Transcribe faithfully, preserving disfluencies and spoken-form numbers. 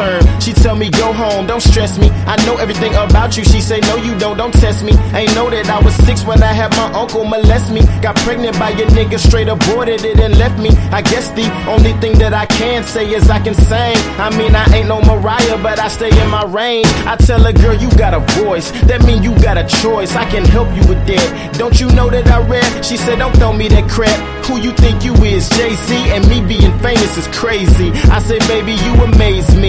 turn. She tell me go home, don't stress me. I know everything about you. She say no you don't, don't test me. Ain't know that I was six when I had my uncle molest me. Got pregnant by your nigga, straight aborted it and left me. I guess the only thing that I can say is I can sing. I mean I ain't no Mariah, but I stay in my range. I tell a girl you got a voice, that mean you got a choice. I can help you with that. Don't you know that I read? She said don't throw me that crap. Who you think you is, Jay-Z? And me being famous is crazy. I say baby you amaze me.